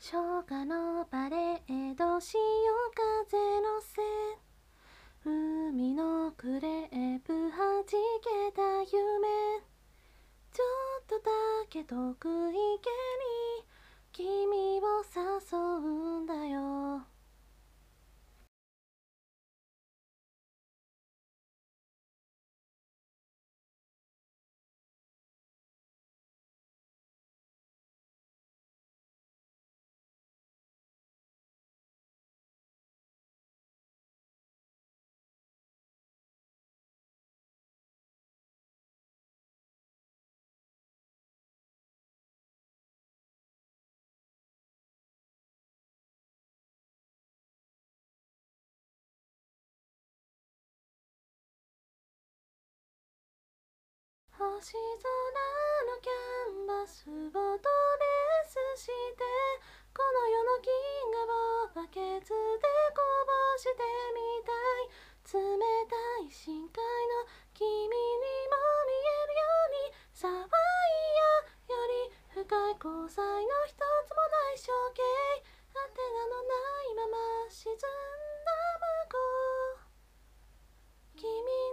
初夏のパレード、潮風のせい、海のクレープはじけた夢、ちょっとだけ遠く池に君を誘うんだよ。星空のキャンバスをトレースして、この世の銀河をバケツでこぼしてみたい。冷たい深海の君にも見えるように、サファイアより深い交際の一つもない象形、アンテナのないまま沈んだ孫、君